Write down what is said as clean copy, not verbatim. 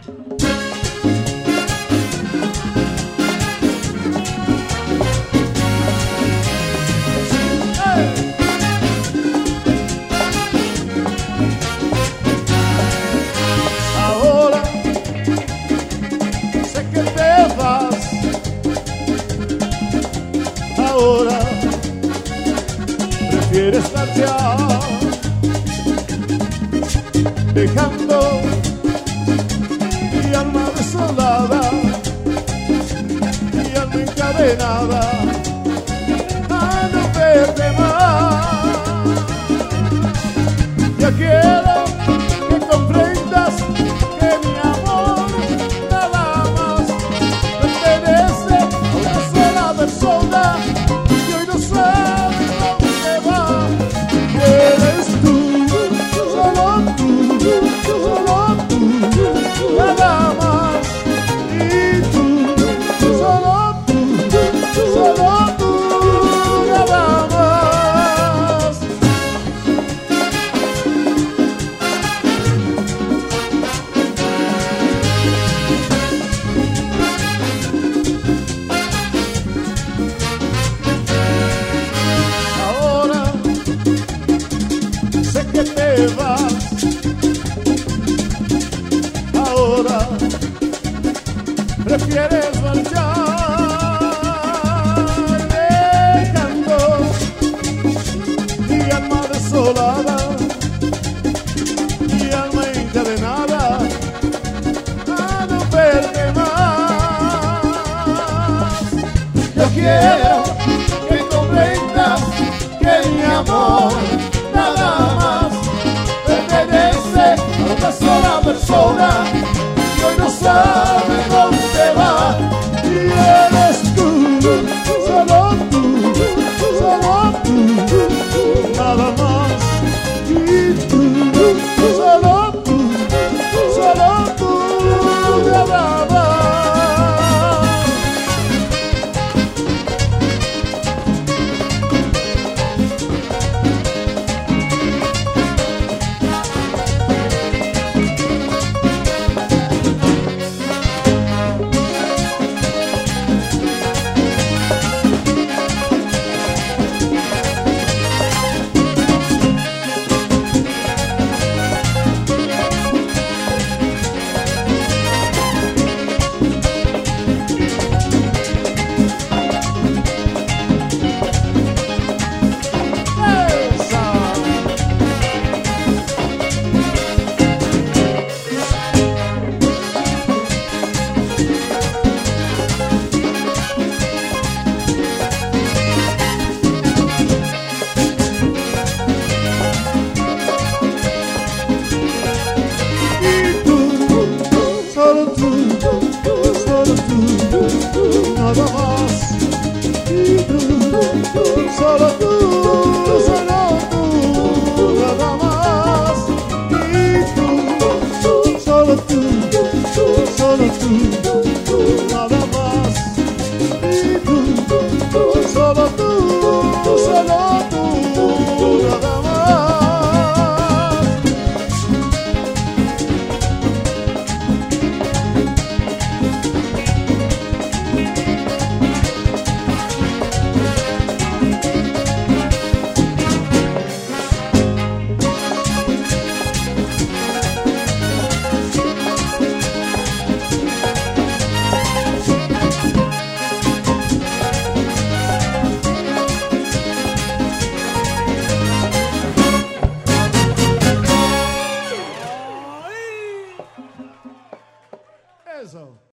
Ahora sé que te vas, ahora prefieres marchar, dejando mi alma desolada, mi alma encadenada a no verte más. Ya quiero que comprendas que mi amor nada más pertenece a una sola persona que hoy no sabe dónde va. Y eres tú, solo tú, nada más. Y tú, solo tú, nada más. Ahora sé que te vas, ahora prefieres marchar, dejando mi alma desolada, mi alma encadenada a no verte más. Yo quiero que comprendas que mi amor nada más pertenece a una sola persona que hoy no sabe dónde va. Y eres tú, solo tú, nada más. Y tú, solo tú, nada más. Nada más. Y tú, solo tú, nada más. Y tú, solo tú, nada más. Y tú, solo tú, nada más. Eso.